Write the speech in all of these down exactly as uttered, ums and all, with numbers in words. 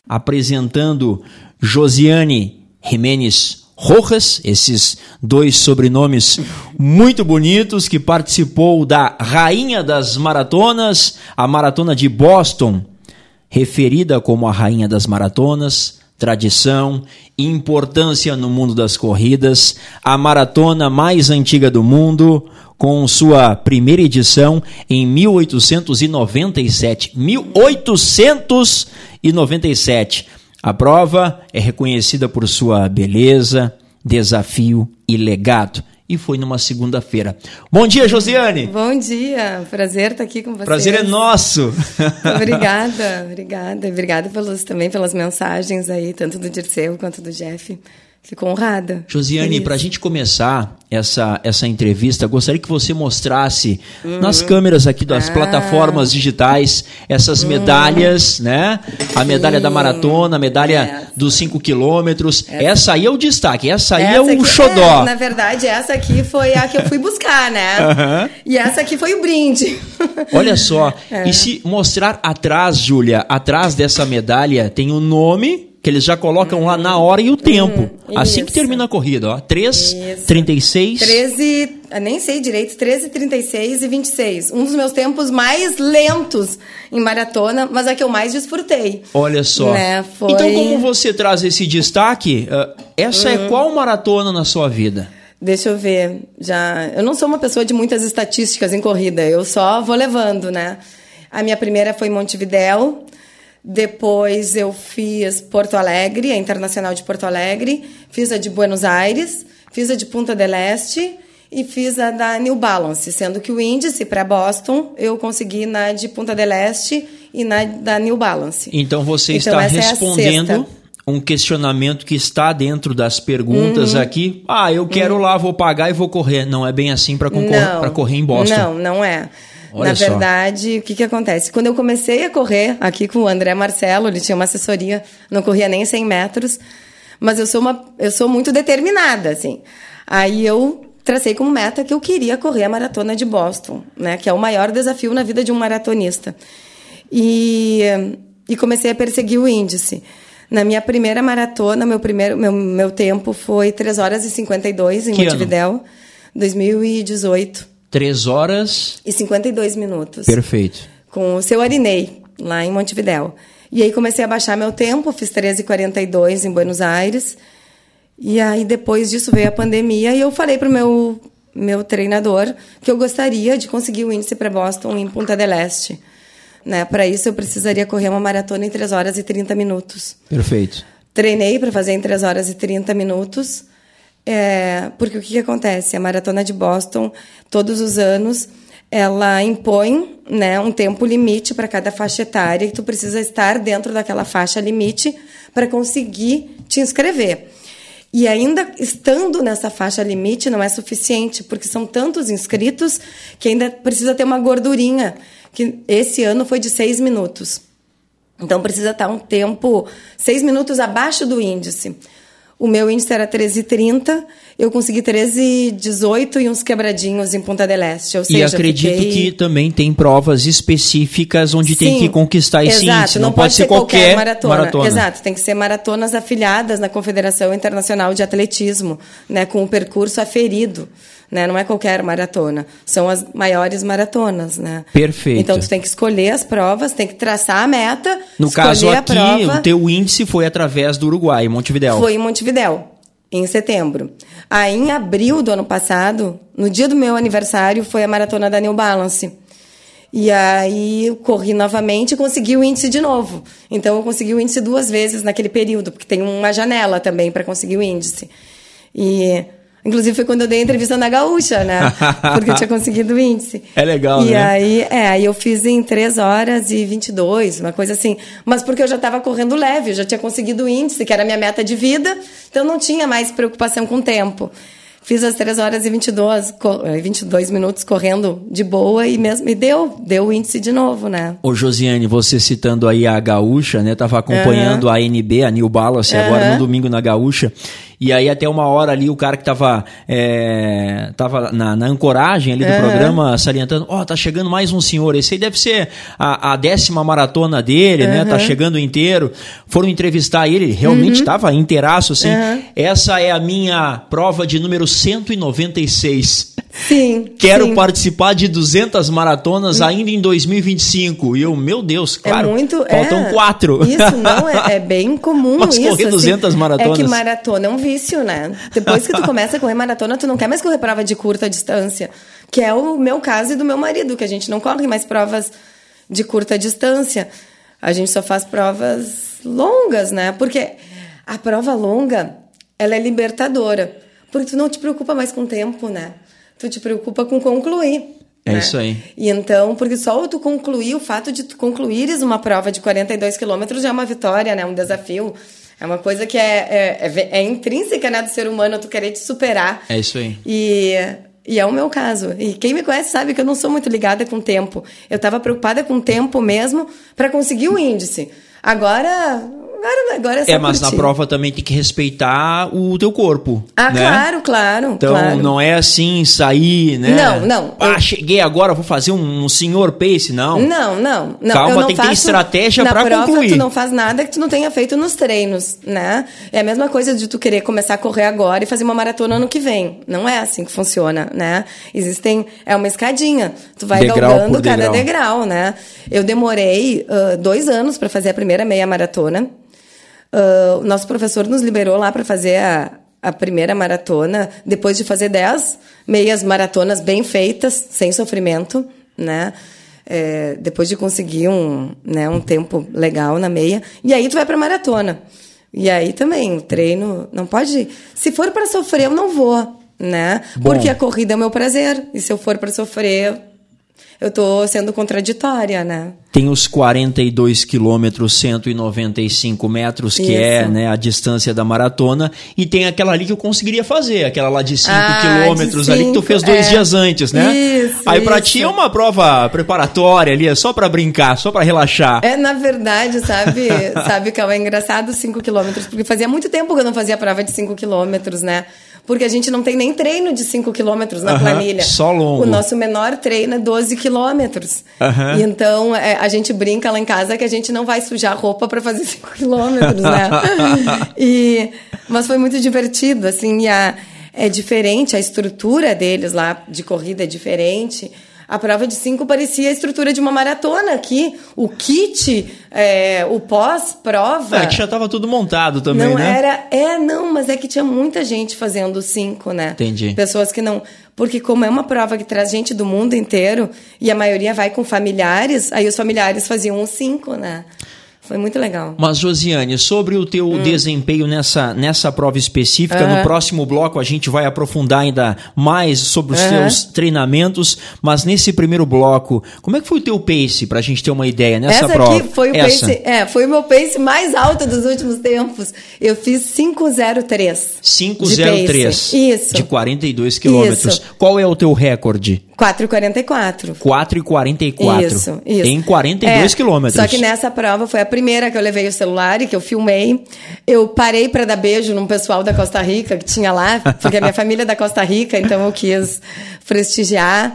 apresentando Josiane Jimenez Rojas, esses dois sobrenomes muito bonitos, que participou da Rainha das Maratonas, a Maratona de Boston, referida como a Rainha das Maratonas, tradição, importância no mundo das corridas, a maratona mais antiga do mundo, com sua primeira edição em mil oitocentos e noventa e sete. mil oitocentos e noventa e sete. A prova é reconhecida por sua beleza, desafio e legado. E foi numa segunda-feira. Bom dia, Josiane! Bom dia! Prazer estar aqui com vocês. Prazer é nosso! Obrigada, obrigada. Obrigada pelos, também pelas mensagens aí, tanto do Dirceu quanto do Jeff. Fico honrada. Josiane, para a gente começar essa, essa entrevista, gostaria que você mostrasse uhum. nas câmeras aqui das ah. plataformas digitais essas uhum. medalhas, né? A medalha Sim. da maratona, a medalha essa. dos cinco quilômetros. Essa. essa aí é o destaque, essa aí essa é o aqui, xodó. É, na verdade, essa aqui foi a que eu fui buscar, né? Uhum. E essa aqui foi o brinde. Olha só, é. e se mostrar atrás, Júlia, atrás dessa medalha tem o nome... que eles já colocam hum, lá na hora e o tempo. Hum, assim que termina a corrida, ó. três, trinta e seis... treze, nem sei direito, treze, trinta e seis e vinte e seis. Um dos meus tempos mais lentos em maratona, mas é que eu mais desfrutei. Olha só. Né? Foi... Então, como você traz esse destaque, essa hum. é qual maratona na sua vida? Deixa eu ver. Já... Eu não sou uma pessoa de muitas estatísticas em corrida, eu só vou levando, né? A minha primeira foi em Montevidéu. Depois eu fiz Porto Alegre, a Internacional de Porto Alegre, fiz a de Buenos Aires, fiz a de Punta del Este e fiz a da New Balance, sendo que o índice para Boston eu consegui na de Punta del Este e na da New Balance. Então você então, está respondendo é um questionamento que está dentro das perguntas uhum. aqui. Ah, eu quero uhum. lá, vou pagar e vou correr. Não é bem assim para correr em Boston. Não, não é. Olha Na verdade, só. O que, que acontece? Quando eu comecei a correr aqui com o André Marcelo, ele tinha uma assessoria, não corria nem cem metros, mas eu sou, uma, eu sou muito determinada, assim. Aí eu tracei como meta que eu queria correr a maratona de Boston, né? Que é o maior desafio na vida de um maratonista. E, e comecei a perseguir o índice. Na minha primeira maratona, meu, primeiro, meu, meu tempo foi três horas e cinquenta e dois em que Montevidéu, ano? dois mil e dezoito. três horas... E cinquenta e dois minutos. Perfeito. Com o seu Arinei, lá em Montevidéu. E aí comecei a baixar meu tempo, fiz treze e quarenta e dois em Buenos Aires. E aí depois disso veio a pandemia e eu falei pro meu, meu treinador que eu gostaria de conseguir o índice para Boston em Punta del Este. Né? Para isso eu precisaria correr uma maratona em três horas e trinta minutos. Perfeito. Treinei para fazer em três horas e trinta minutos. É, porque o que, que acontece? A Maratona de Boston, todos os anos, ela impõe, né, um tempo limite para cada faixa etária e tu precisa estar dentro daquela faixa limite para conseguir te inscrever. E ainda estando nessa faixa limite não é suficiente, porque são tantos inscritos que ainda precisa ter uma gordurinha, que esse ano foi de seis minutos. Então precisa estar um tempo, seis minutos abaixo do índice. O meu índice era treze e trinta, eu consegui treze e dezoito e uns quebradinhos em Punta del Este. Ou seja, e acredito fiquei... que também tem provas específicas onde Sim, tem que conquistar esse exato, índice. Não, não pode, pode ser qualquer, qualquer maratona. maratona. Exato, tem que ser maratonas afiliadas na Confederação Internacional de Atletismo, né, com o percurso aferido. Né? Não é qualquer maratona, são as maiores maratonas, né? Perfeito. Então tu tem que escolher as provas, tem que traçar a meta. No caso aqui, o teu índice foi através do Uruguai, em Montevidéu. Foi em Montevidéu, em setembro. Aí em abril do ano passado, no dia do meu aniversário, foi a maratona da New Balance. E aí eu corri novamente e consegui o índice de novo. Então eu consegui o índice duas vezes naquele período, porque tem uma janela também para conseguir o índice. E inclusive foi quando eu dei a entrevista na Gaúcha, né? Porque eu tinha conseguido o índice. É legal, e né? Aí, é, aí eu fiz em três horas e vinte e dois, uma coisa assim. Mas porque eu já estava correndo leve, eu já tinha conseguido o índice, que era a minha meta de vida, então não tinha mais preocupação com o tempo. Fiz as três horas e vinte e dois, vinte e dois minutos correndo de boa e mesmo e deu, deu o índice de novo, né? Ô Josiane, você citando aí a Gaúcha, né? Tava acompanhando uhum. a N B, a New Balance, uhum. agora no domingo na Gaúcha. E aí até uma hora ali o cara que tava, é, tava na, na ancoragem ali do uhum. programa salientando, ó, oh, tá chegando mais um senhor, esse aí deve ser a, a décima maratona dele, uhum. né, tá chegando inteiro. Foram entrevistar ele, ele realmente uhum. tava inteiraço, assim. Uhum. Essa é a minha prova de número cento e noventa e seis. Sim. Quero sim. participar de duzentas maratonas uhum. ainda em dois mil e vinte e cinco. E eu, meu Deus, claro, é muito, faltam é, quatro. Isso, não, é, é bem comum. Mas isso. correr duzentas assim, maratonas. É que maratona é um vício, né? Depois que tu começa a correr maratona, tu não quer mais correr prova de curta distância, que é o meu caso e do meu marido, que a gente não corre mais provas de curta distância. A gente só faz provas longas, né? Porque a prova longa, ela é libertadora. Porque tu não te preocupa mais com o tempo, né? Tu te preocupa com concluir. É né? isso aí. E então, porque só tu concluir, o fato de tu concluires uma prova de quarenta e dois quilômetros já é uma vitória, né? Um desafio. É uma coisa que é, é, é, é intrínseca, né, do ser humano, tu querer te superar. É isso aí. E, e é o meu caso. E quem me conhece sabe que eu não sou muito ligada com o tempo. Eu estava preocupada com o tempo mesmo para conseguir o índice. Agora... Agora, agora é só É, mas curtir. na prova também tem que respeitar o teu corpo. Ah, né? claro, claro. Então claro. não é assim sair, né? Não, não. Ah, eu... cheguei agora, vou fazer um, um senhor pace, não. Não, não. não. Calma, eu não tem faço... que ter estratégia pra concluir. Na prova, tu não faz nada que tu não tenha feito nos treinos, né? É a mesma coisa de tu querer começar a correr agora e fazer uma maratona ano que vem. Não é assim que funciona, né? Existem... É uma escadinha. Tu vai degrau galgando cada degrau. degrau, né? Eu demorei uh, dois anos para fazer a primeira meia maratona. O uh, nosso professor nos liberou lá para fazer a, a primeira maratona, depois de fazer dez meias maratonas bem feitas, sem sofrimento, né? É, depois de conseguir um, né, um tempo legal na meia. E aí tu vai para maratona. E aí também, o treino não pode... Se for para sofrer, eu não vou, né? Bom. Porque a corrida é o meu prazer. E se eu for para sofrer... Eu tô sendo contraditória, né? Tem os quarenta e dois quilômetros, cento e noventa e cinco metros, que Isso. é, né, a distância da maratona, e tem aquela ali que eu conseguiria fazer, aquela lá de cinco ah, quilômetros de ali que tu fez dois é. dias antes, né? Isso, Aí pra isso. ti é uma prova preparatória ali, é só pra brincar, só pra relaxar. É, na verdade, sabe, sabe que é engraçado cinco quilômetros, porque fazia muito tempo que eu não fazia prova de cinco quilômetros, né? Porque a gente não tem nem treino de cinco quilômetros na uh-huh, planilha. Só longo. O nosso menor treino é doze quilômetros. Uh-huh. E então, é, a gente brinca lá em casa que a gente não vai sujar roupa para fazer cinco quilômetros, né? e, mas foi muito divertido, assim, e a, é diferente, a estrutura deles lá de corrida é diferente. A prova de cinco parecia a estrutura de uma maratona aqui. O kit, é, o pós-prova... É, que já estava tudo montado também, não né? Era, é, não, mas é que tinha muita gente fazendo cinco, né? Entendi. Pessoas que não... Porque como é uma prova que traz gente do mundo inteiro, e a maioria vai com familiares, aí os familiares faziam os cinco, né? Foi muito legal. Mas, Josiane, sobre o teu hum. desempenho nessa, nessa prova específica, uh-huh. no próximo bloco a gente vai aprofundar ainda mais sobre os uh-huh. teus treinamentos, mas nesse primeiro bloco, como é que foi o teu pace, pra gente ter uma ideia nessa Essa prova? Aqui foi o Essa. pace, é, foi o meu pace mais alto dos últimos tempos. Eu fiz cinco zero três. cinco zero três. Isso. De quarenta e dois quilômetros. Isso. Qual é o teu recorde? quatro e quarenta e quatro. quatro e quarenta e quatro. Isso, isso. Em quarenta e dois é, quilômetros. Só que nessa prova foi a primeira que eu levei o celular e que eu filmei. Eu parei para dar beijo num pessoal da Costa Rica que tinha lá, porque a minha família é da Costa Rica, então eu quis prestigiar.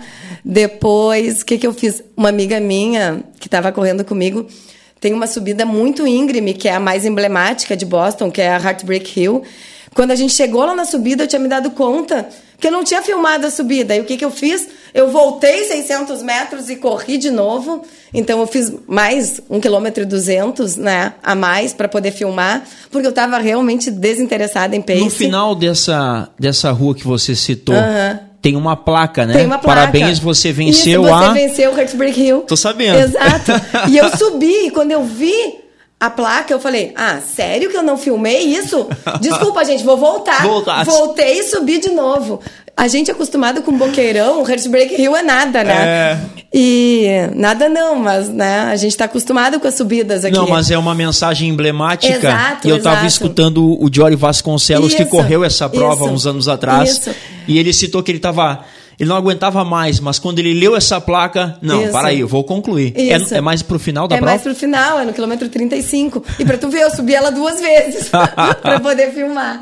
Depois, o que, que eu fiz? Uma amiga minha que estava correndo comigo tem uma subida muito íngreme, que é a mais emblemática de Boston, que é a Heartbreak Hill. Quando a gente chegou lá na subida, eu tinha me dado conta que eu não tinha filmado a subida. E o que, que eu fiz? Eu voltei seiscentos metros e corri de novo. Então, eu fiz mais um quilômetro e duzentos, né, a mais para poder filmar, porque eu estava realmente desinteressada em pace. No final dessa, dessa rua que você citou, uh-huh. tem uma placa, né? Tem uma placa. Parabéns, você venceu Isso, você a... venceu o Heartbreak Hill. Tô sabendo. Exato. E eu subi, e quando eu vi a placa, eu falei, ah, sério que eu não filmei isso? Desculpa, gente, vou voltar. Voltasse. Voltei e subi de novo. A gente é acostumado com boqueirão, o Heartbreak Hill é nada, né? É. E nada não, mas né, a gente tá acostumado com as subidas aqui. Não, mas é uma mensagem emblemática. Exato, e eu tava exato. escutando o Jory Vasconcelos, Isso, que correu essa prova isso, uns anos atrás. isso. E ele citou que ele tava... Ele não aguentava mais, mas quando ele leu essa placa... Não, Isso. para aí, eu vou concluir. É, é mais pro final da é prova? É mais pro final, é no quilômetro trinta e cinco. E pra tu ver, eu subi ela duas vezes pra poder filmar.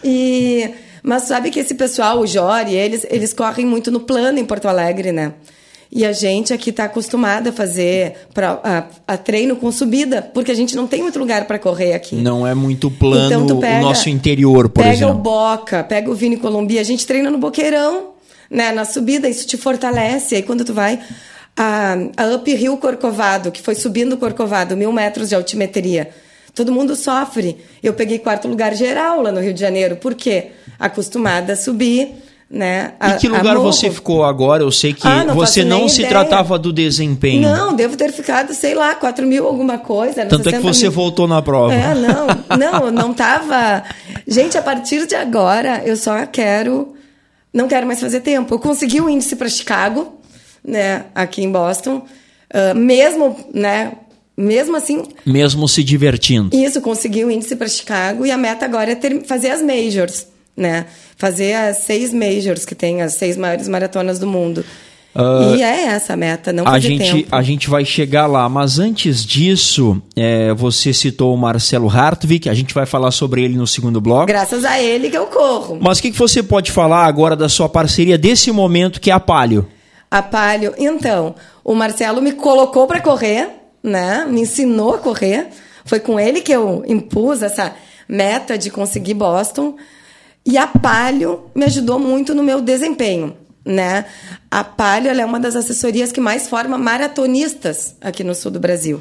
E, mas sabe que esse pessoal, o Jori, eles, eles correm muito no plano em Porto Alegre, né? E a gente aqui está acostumado a fazer pra, a, a treino com subida, porque a gente não tem muito lugar para correr aqui. Não é muito plano então, tu pega, o nosso interior, por pega exemplo. Pega o Boca, pega o Vini Colombi, a gente treina no Boqueirão, né, na subida, isso te fortalece. Aí quando tu vai a, a Uphill Corcovado, que foi subindo o Corcovado, mil metros de altimetria, todo mundo sofre. Eu peguei quarto lugar geral lá no Rio de Janeiro. Por quê? Acostumada a subir, né? A, e que lugar você ficou agora? Eu sei que ah, não você não se ideia. tratava do desempenho. Não, devo ter ficado, sei lá, quatro mil alguma coisa. Tanto é que você mil. voltou na prova. É, não, não, não tava... Gente, a partir de agora, eu só quero... Não quero mais fazer tempo. Eu consegui o índice para Chicago, né? Aqui em Boston. Uh, mesmo, né... Mesmo assim... Mesmo se divertindo. Isso, consegui o índice para Chicago e a meta agora é ter, fazer as majors, né? Fazer as seis majors que tem, as seis maiores maratonas do mundo. Uh, e é essa a meta, não fazer a gente, tempo. A gente vai chegar lá, mas antes disso, é, você citou o Marcelo Hartwig, a gente vai falar sobre ele no segundo bloco. Graças a ele que eu corro. Mas o que, que você pode falar agora da sua parceria desse momento, que é a Palio? A Palio, então, o Marcelo me colocou para correr, né? Me ensinou a correr. Foi com ele que eu impus essa meta de conseguir Boston. E a Palio me ajudou muito no meu desempenho, né? A Palio, ela é uma das assessorias que mais forma maratonistas aqui no sul do Brasil.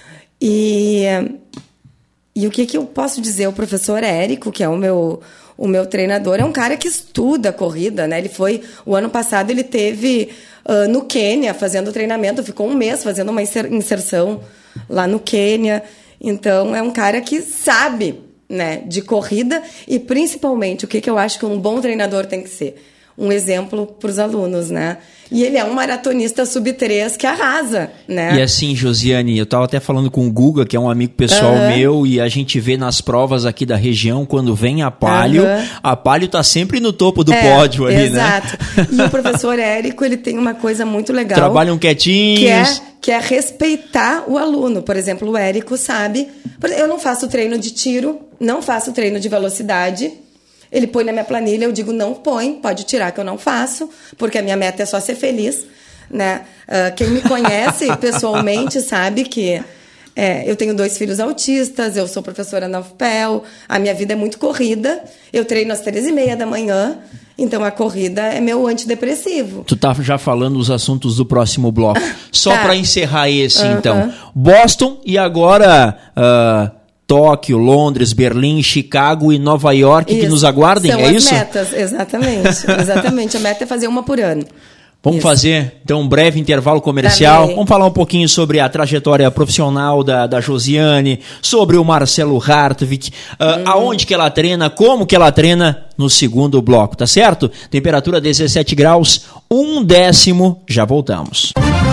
E, e o que, que eu posso dizer? O professor Érico, que é o meu, o meu treinador, é um cara que estuda a corrida, né? Ele foi... O ano passado ele teve uh, no Quênia fazendo treinamento, ficou um mês fazendo uma inserção lá no Quênia. Então, é um cara que sabe, né, de corrida e, principalmente, o que, que eu acho que um bom treinador tem que ser? Um exemplo para os alunos, né? E ele é um maratonista sub três que arrasa, né? E assim, Josiane, eu estava até falando com o Guga, que é um amigo pessoal uhum. meu, e a gente vê nas provas aqui da região, quando vem a Palio, uhum. a Palio tá sempre no topo do é, pódio ali, exato. Né? Exato. E o professor Érico, ele tem uma coisa muito legal. Trabalham quietinhos. Que é, que é respeitar o aluno. Por exemplo, o Érico sabe... Eu não faço treino de tiro, não faço treino de velocidade... Ele põe na minha planilha, eu digo, não põe, pode tirar que eu não faço, porque a minha meta é só ser feliz, né? Uh, quem me conhece pessoalmente sabe que é, eu tenho dois filhos autistas, eu sou professora na U F P E L, a minha vida é muito corrida, eu treino às três e meia da manhã, então a corrida é meu antidepressivo. Tu tá já falando os assuntos do próximo bloco. Só tá. Para encerrar esse, uh-huh. então. Boston e agora... Uh... Tóquio, Londres, Berlim, Chicago e Nova York isso. que nos aguardem, São é as isso? Metas, exatamente, exatamente. A meta é fazer uma por ano. Vamos isso. fazer, então, um breve intervalo comercial. Também. Vamos falar um pouquinho sobre a trajetória profissional da, da Josiane, sobre o Marcelo Hartwig, uh, hum. aonde que ela treina, como que ela treina no segundo bloco, tá certo? Temperatura dezessete graus, um décimo, já voltamos.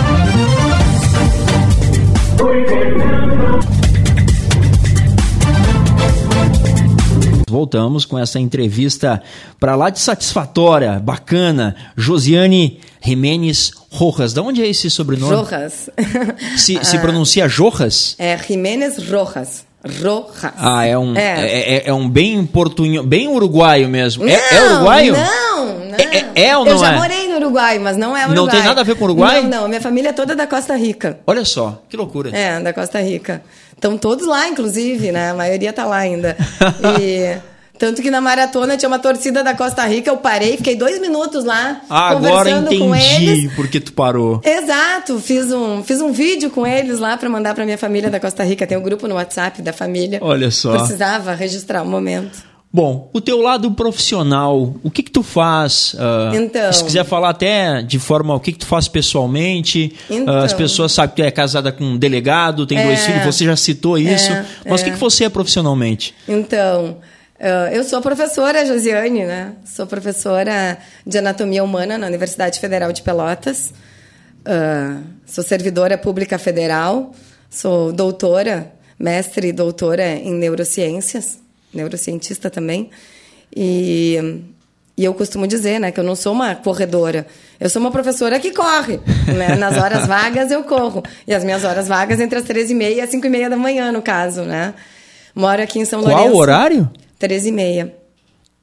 Voltamos com essa entrevista para lá de satisfatória, bacana, Josiane Jiménez Rojas. De onde é esse sobrenome? Rojas. Se, ah, se pronuncia Rojas? É Jiménez Rojas. Rojas. Ah, é um, é. É, é um bem portunhol, bem uruguaio mesmo. Não, é, é uruguaio? Não, não. É, é, é ou não é? Eu já é? morei no Uruguai, mas não é Uruguai. Não tem nada a ver com o Uruguai? Não, não. Minha família é toda da Costa Rica. Olha só, que loucura. É, da Costa Rica. Estão todos lá, inclusive, né? A maioria tá lá ainda. E... Tanto que na maratona tinha uma torcida da Costa Rica, eu parei, fiquei dois minutos lá, ah, conversando agora com eles. entendi porque tu parou. Exato, fiz um, fiz um vídeo com eles lá para mandar para minha família da Costa Rica, tem um grupo no WhatsApp da família. Olha só. Precisava registrar o momento. Bom, o teu lado profissional, o que que tu faz? Uh, então, se quiser falar até de forma, o que que tu faz pessoalmente? Então, uh, as pessoas sabem que tu é casada com um delegado, tem é, dois filhos, você já citou isso. É, mas o é. que que você é profissionalmente? Então... Uh, eu sou professora, Josiane, né? Sou professora de Anatomia Humana na Universidade Federal de Pelotas. Uh, sou servidora pública federal. Sou doutora, mestre e doutora em neurociências. Neurocientista também. E, e eu costumo dizer, né, que eu não sou uma corredora. Eu sou uma professora que corre. Né? Nas horas vagas eu corro. E as minhas horas vagas entre as três e meia e as cinco e meia da manhã, no caso, né? Moro aqui em São Lourenço. Qual o horário? Três e meia.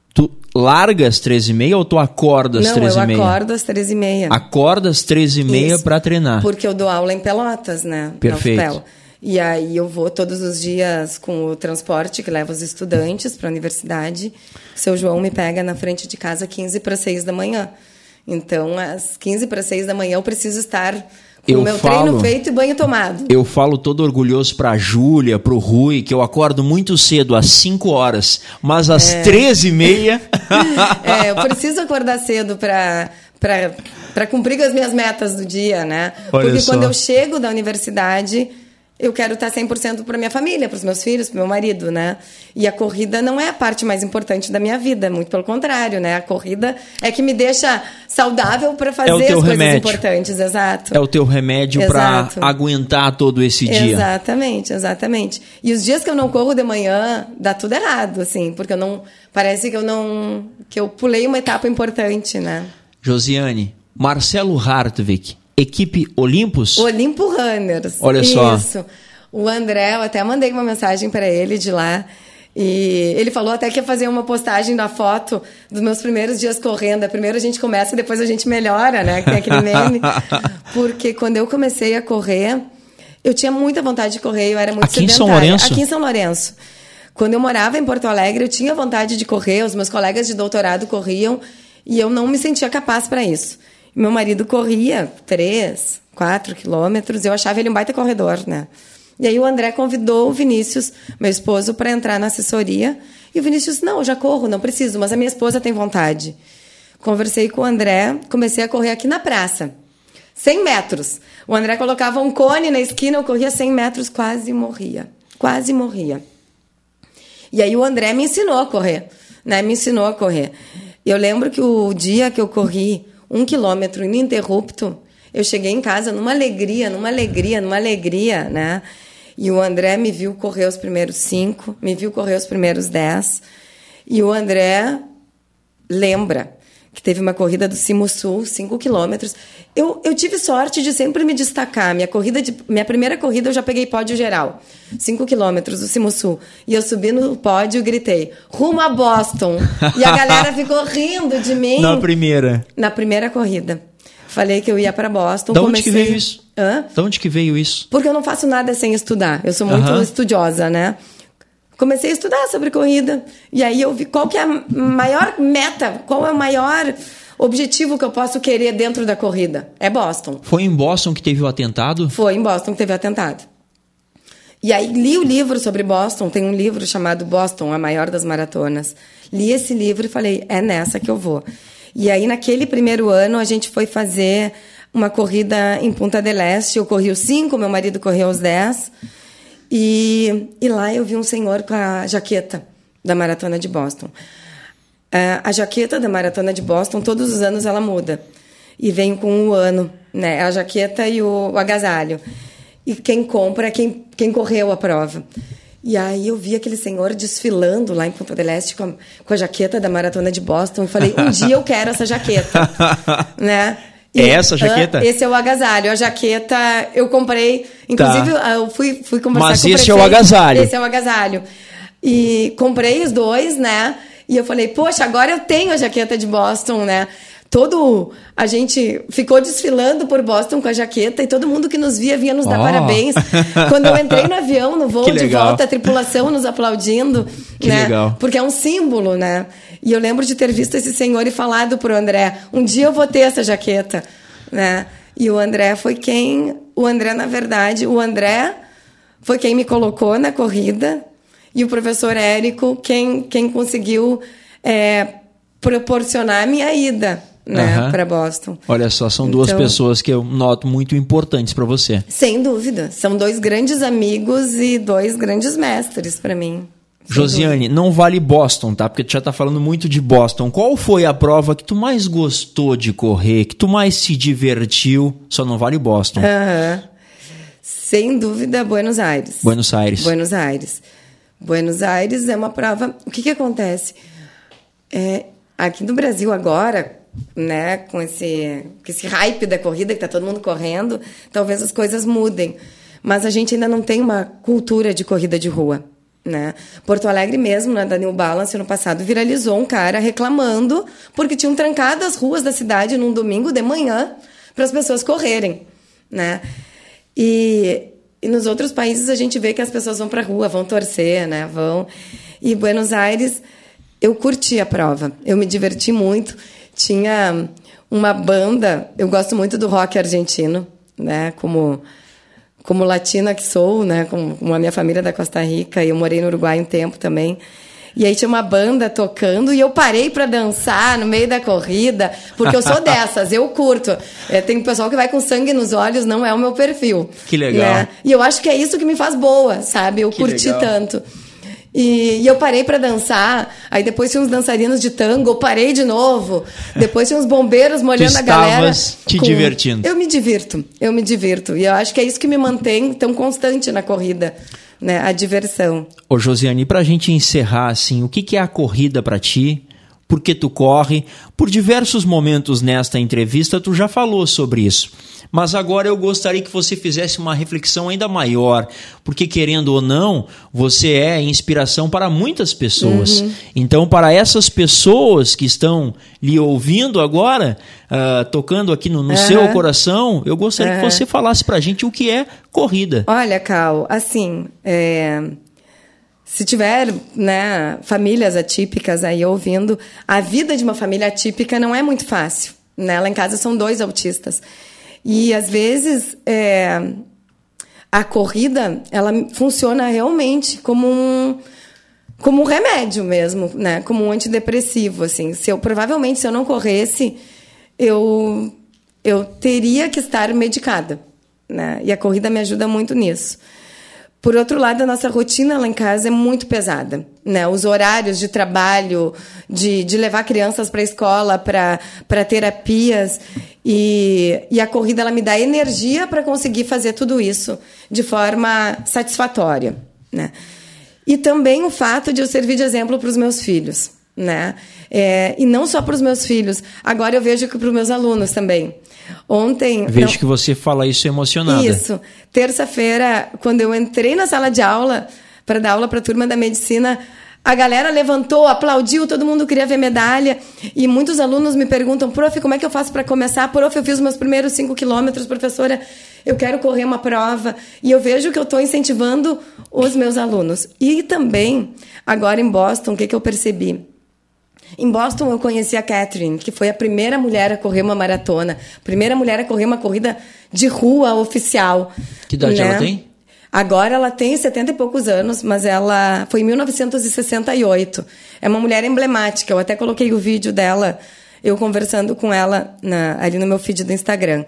Tu larga às treze e meia ou tu acorda às treze e meia? Não, eu acordo às treze e meia. Acorda às treze e meia para treinar. Porque eu dou aula em Pelotas, né? Perfeito. E aí eu vou todos os dias com o transporte que leva os estudantes para a universidade. O seu João me pega na frente de casa quinze para seis da manhã. Então, às quinze para seis da manhã eu preciso estar com o meu falo, treino feito e banho tomado. Eu falo todo orgulhoso para a Júlia, para o Rui, que eu acordo muito cedo, às cinco horas, mas às é. treze e meia... é, eu preciso acordar cedo para... para cumprir com as minhas metas do dia, né? Olha Porque só. Quando eu chego da universidade, eu quero estar cem por cento para minha família, para os meus filhos, para o meu marido, né? E a corrida não é a parte mais importante da minha vida, muito pelo contrário, né? A corrida é que me deixa saudável para fazer é as coisas remédio. importantes, exato. É o teu remédio para aguentar todo esse dia. Exatamente, exatamente. E os dias que eu não corro de manhã, dá tudo errado, assim, porque eu não... Parece que eu não... que eu pulei uma etapa importante, né? Josiane, Marcelo Hartwig, equipe Olympus? Olimpo Runners. Olha só. Isso. O André, eu até mandei uma mensagem para ele de lá. E ele falou até que ia fazer uma postagem da foto dos meus primeiros dias correndo. Primeiro a gente começa e depois a gente melhora, né? Que tem aquele meme. Porque quando eu comecei a correr, eu tinha muita vontade de correr. Eu era muito Aqui sedentária. Em São Lourenço? Aqui em São Lourenço. Quando eu morava em Porto Alegre, eu tinha vontade de correr. Os meus colegas de doutorado corriam. E eu não me sentia capaz para isso. Meu marido corria três, quatro quilômetros. Eu achava ele um baita corredor, né? E aí o André convidou o Vinícius, meu esposo, para entrar na assessoria. E o Vinícius, não, eu já corro, não preciso, mas a minha esposa tem vontade. Conversei com o André, comecei a correr aqui na praça. cem metros. O André colocava um cone na esquina, eu corria cem metros, quase morria. Quase morria. E aí o André me ensinou a correr, né? Me ensinou a correr. Eu lembro que o dia que eu corri um quilômetro ininterrupto, eu cheguei em casa numa alegria, numa alegria, numa alegria, né? E o André me viu correr os primeiros cinco, me viu correr os primeiros dez. E o André lembra que teve uma corrida do Cimo Sul, cinco quilômetros. Eu, eu tive sorte de sempre me destacar. Minha, corrida de, minha primeira corrida eu já peguei pódio geral. cinco quilômetros do Cimo Sul. E eu subi no pódio e gritei, rumo a Boston. E a galera ficou rindo de mim. Na primeira? Na primeira corrida. Falei que eu ia para Boston. De onde comecei... que veio isso? Hã? De onde que veio isso? Porque eu não faço nada sem estudar. Eu sou muito Uhum. estudiosa, né? Comecei a estudar sobre corrida. E aí eu vi qual que é a maior meta, qual é o maior objetivo que eu posso querer dentro da corrida. É Boston. Foi em Boston que teve o atentado? Foi em Boston que teve o atentado. E aí li o livro sobre Boston. Tem um livro chamado Boston, a maior das maratonas. Li esse livro e falei, é nessa que eu vou. E aí, naquele primeiro ano, a gente foi fazer uma corrida em Punta del Este. Eu corri os cinco, meu marido correu os dez. E, e lá eu vi um senhor com a jaqueta da Maratona de Boston. Uh, a jaqueta da Maratona de Boston, todos os anos ela muda. E vem com o ano, né? A jaqueta e o, o agasalho. E quem compra é quem, quem correu a prova. E aí eu vi aquele senhor desfilando lá em Punta del Este com a, com a jaqueta da Maratona de Boston. E falei, um dia eu quero essa jaqueta. Né? E, é essa a jaqueta? Uh, esse é o agasalho. A jaqueta eu comprei... Inclusive, tá. eu fui, fui conversar Mas com o prefeito. Mas esse é o agasalho. Esse é o agasalho. E comprei os dois, né? E eu falei, poxa, agora eu tenho a jaqueta de Boston, né? Todo... A gente ficou desfilando por Boston com a jaqueta e todo mundo que nos via vinha nos dar oh. parabéns. Quando eu entrei no avião, no voo que de legal. volta, a tripulação nos aplaudindo. Que né? legal. Porque é um símbolo, né? E eu lembro de ter visto esse senhor e falado pro André, um dia eu vou ter essa jaqueta, né? E o André foi quem... O André, na verdade, o André foi quem me colocou na corrida e o professor Érico quem, quem conseguiu é, proporcionar a minha ida, né, uhum. para Boston. Olha só, são duas então, pessoas que eu noto muito importantes para você. Sem dúvida. São dois grandes amigos e dois grandes mestres para mim. Josiane, não vale Boston, tá? Porque tu já tá falando muito de Boston. Qual foi a prova que tu mais gostou de correr, que tu mais se divertiu? Só não vale Boston. Uhum. Sem dúvida, Buenos Aires. Buenos Aires. Buenos Aires. Buenos Aires é uma prova... O que que acontece? É, aqui no Brasil agora, né, com esse, com esse hype da corrida, que tá todo mundo correndo, talvez as coisas mudem. Mas a gente ainda não tem uma cultura de corrida de rua. Né? Porto Alegre mesmo, na New Balance, ano passado, viralizou um cara reclamando porque tinham trancado as ruas da cidade num domingo de manhã para as pessoas correrem, né? E, e nos outros países a gente vê que as pessoas vão para a rua, vão torcer, né? Vão... E Buenos Aires, eu curti a prova, eu me diverti muito. Tinha uma banda, eu gosto muito do rock argentino, né? Como... Como latina que sou, né? Como a minha família é da Costa Rica, e eu morei no Uruguai um tempo também. E aí tinha uma banda tocando e eu parei para dançar no meio da corrida, porque eu sou dessas, eu curto. É, tem um pessoal que vai com sangue nos olhos, não é o meu perfil. Que legal. Né? E eu acho que é isso que me faz boa, sabe? Eu que curti legal. tanto. E, e eu parei para dançar, aí depois tinha uns dançarinos de tango, eu parei de novo, depois tinha uns bombeiros molhando a galera. te com... divertindo. Eu me divirto, eu me divirto. E eu acho que é isso que me mantém tão constante na corrida, né? A diversão. Ô Josiane, pra gente encerrar, assim, o que, que é a corrida pra ti? Por que tu corre? Por diversos momentos nesta entrevista tu já falou sobre isso. Mas agora eu gostaria que você fizesse uma reflexão ainda maior, porque querendo ou não, você é inspiração para muitas pessoas. Uhum. Então, para essas pessoas que estão lhe ouvindo agora, uh, tocando aqui no, no uhum. seu coração, eu gostaria uhum. que você falasse para a gente o que é corrida. Olha, Cal, assim, é... se tiver, né, famílias atípicas aí ouvindo, a vida de uma família atípica não é muito fácil, né? Lá em casa são dois autistas. E, às vezes, é, a corrida, ela funciona realmente como um, como um remédio mesmo, né? Como um antidepressivo, assim. Se eu, provavelmente, se eu não corresse, eu, eu teria que estar medicada, né? E a corrida me ajuda muito nisso. Por outro lado, a nossa rotina lá em casa é muito pesada, né? Os horários de trabalho, de, de levar crianças para a escola, para para terapias. E, e a corrida ela me dá energia para conseguir fazer tudo isso de forma satisfatória, né? E também o fato de eu servir de exemplo para os meus filhos, né? É, e não só para os meus filhos. Agora eu vejo que para os meus alunos também. Ontem... Vejo não, que você fala isso emocionada. Isso. Terça-feira, quando eu entrei na sala de aula para dar aula para a turma da medicina, a galera levantou, aplaudiu, todo mundo queria ver medalha. E muitos alunos me perguntam, prof, como é que eu faço para começar? Prof, eu fiz meus primeiros cinco quilômetros, professora, eu quero correr uma prova. E eu vejo que eu estou incentivando os meus alunos. E também, agora em Boston, o que, que eu percebi? Em Boston, eu conheci a Catherine, que foi a primeira mulher a correr uma maratona. Primeira mulher a correr uma corrida de rua oficial. Que idade né? ela tem? Agora ela tem setenta e poucos anos, mas ela foi em mil novecentos e sessenta e oito. É uma mulher emblemática. Eu até coloquei o vídeo dela, eu conversando com ela na, ali no meu feed do Instagram.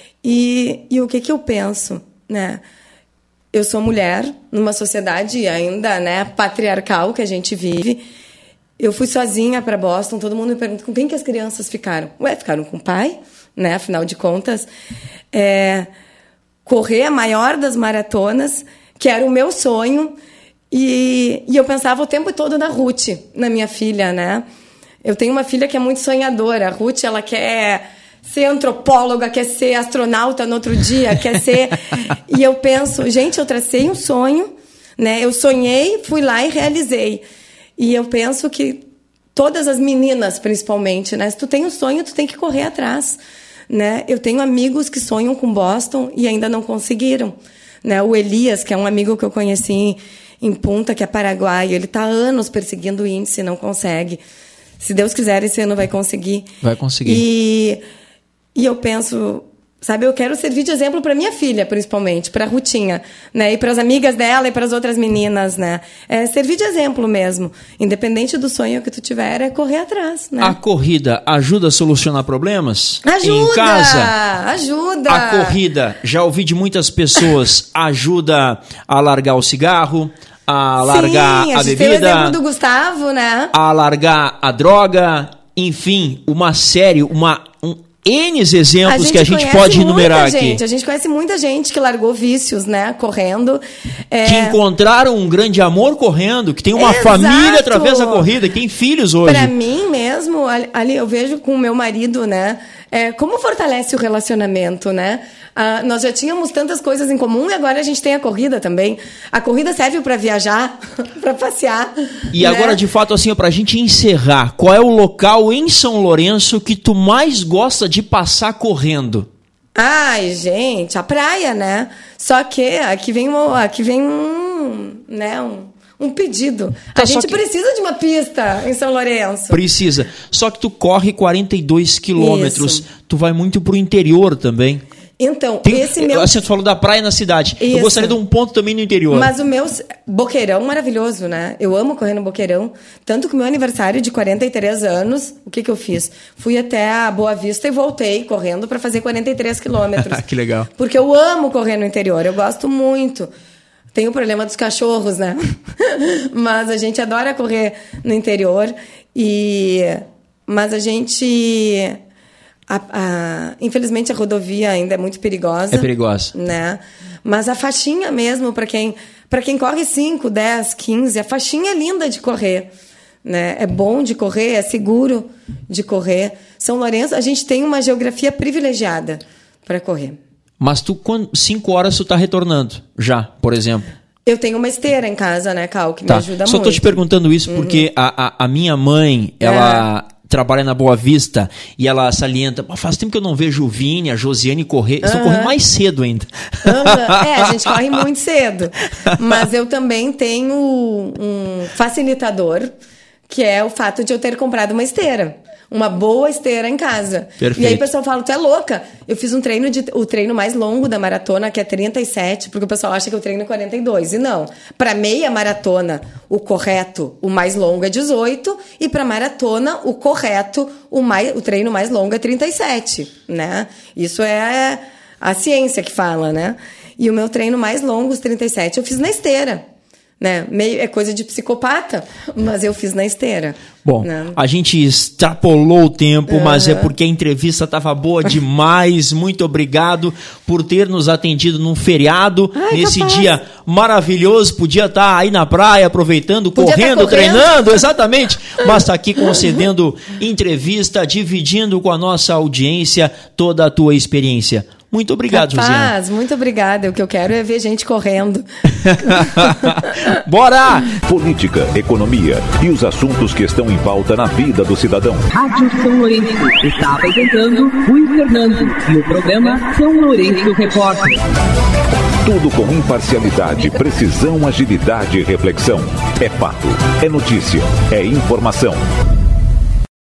E, e o que, que eu penso? Né? Eu sou mulher, numa sociedade ainda, né, patriarcal que a gente vive. Eu fui sozinha para Boston, todo mundo me pergunta com quem que as crianças ficaram. Ué, ficaram com o pai, né? Afinal de contas. É, correr a maior das maratonas, que era o meu sonho, e, e eu pensava o tempo todo na Ruth, na minha filha, né? Eu tenho uma filha que é muito sonhadora. A Ruth, ela quer ser antropóloga, quer ser astronauta no outro dia, quer ser... E eu penso, gente, eu tracei um sonho, né? Eu sonhei, fui lá e realizei. E eu penso que todas as meninas, principalmente, né? Se tu tem um sonho, tu tem que correr atrás, né? Eu tenho amigos que sonham com Boston e ainda não conseguiram, né? O Elias, que é um amigo que eu conheci em, em Punta, que é paraguaio, ele está há anos perseguindo o índice e não consegue. Se Deus quiser, esse ano vai conseguir. Vai conseguir. E, e eu penso... Sabe, eu quero servir de exemplo para minha filha, principalmente, para a Rutinha, né? E para as amigas dela e para as outras meninas, né? É servir de exemplo mesmo. Independente do sonho que tu tiver, é correr atrás, né? A corrida ajuda a solucionar problemas? Ajuda! Em casa? Ajuda! A corrida, já ouvi de muitas pessoas, ajuda a largar o cigarro, a largar Sim, a, a gente bebida, tem o exemplo do Gustavo, né? a largar a droga, enfim, uma série, uma... Um, N exemplos a que a gente pode enumerar gente, aqui. A gente conhece muita gente que largou vícios, né, correndo. É... Que encontraram um grande amor correndo, que tem uma Exato. família através da corrida, que tem filhos hoje. Para mim mesmo, ali eu vejo com o meu marido, né, é, como fortalece o relacionamento, né? Ah, nós já tínhamos tantas coisas em comum e agora a gente tem a corrida também. A corrida serve para viajar, para passear. E né? agora, de fato, assim, para a gente encerrar, qual é o local em São Lourenço que tu mais gosta de passar correndo? Ai, gente, a praia, né? Só que aqui vem, um, aqui vem um, né, um, um pedido. Tá, a gente que... precisa de uma pista em São Lourenço. Precisa. Só que tu corre quarenta e dois quilômetros. Isso. Tu vai muito pro interior também. Então, Tem, esse meu... Assim, tu falou da praia na cidade. Isso. Eu gostaria de um ponto também no interior. Mas o meu boqueirão maravilhoso, né? Eu amo correr no boqueirão. Tanto que o meu aniversário de quarenta e três anos, o que que eu fiz? Fui até a Boa Vista e voltei correndo para fazer quarenta e três quilômetros. Que legal. Porque eu amo correr no interior, eu gosto muito. Tem o problema dos cachorros, né? Mas a gente adora correr no interior. E... Mas a gente... A, a, infelizmente a rodovia ainda é muito perigosa. É perigosa. Né? Mas a faixinha mesmo, para quem, para quem corre cinco, dez, quinze, a faixinha é linda de correr. Né? É bom de correr, é seguro de correr. São Lourenço, a gente tem uma geografia privilegiada para correr. Mas tu, cinco horas, tu tá retornando já, por exemplo. Eu tenho uma esteira em casa, né, Cal, que tá. me ajuda Só muito. Só tô te perguntando isso uhum. porque a, a, a minha mãe, ela... É. trabalha na Boa Vista e ela salienta, faz tempo que eu não vejo o Vini, a Josiane correr, eles estão uhum. correndo mais cedo ainda. Uhum. É, a gente corre muito cedo, mas eu também tenho um facilitador, que é o fato de eu ter comprado uma esteira. Uma boa esteira em casa. Perfeito. E aí o pessoal fala, tu é louca? Eu fiz um treino, de, o treino mais longo da maratona, que é trinta e sete, porque o pessoal acha que eu treino quarenta e dois. E não. Para meia maratona, o correto, o mais longo é dezoito. E para maratona, o correto, o, mais, o treino mais longo é trinta e sete. Né? Isso é a ciência que fala, né? E o meu treino mais longo, os trinta e sete, eu fiz na esteira. Né? Meio, é coisa de psicopata, mas eu fiz na esteira. Bom, né? A gente extrapolou o tempo, uhum. mas é porque a entrevista estava boa demais. Muito obrigado por ter nos atendido num feriado, Ai, nesse capaz. dia maravilhoso. Podia estar aí na praia, aproveitando, correndo, correndo, treinando, exatamente. Mas está aqui concedendo entrevista, dividindo com a nossa audiência toda a tua experiência. Muito obrigado, Capaz, Josiane. Muito obrigada. O que eu quero é ver gente correndo. Bora! Política, economia e os assuntos que estão em pauta na vida do cidadão. Rádio São Lourenço está apresentando Rui Fernando e o programa São Lourenço Repórter. Tudo com imparcialidade, precisão, agilidade e reflexão. É fato, é notícia, é informação.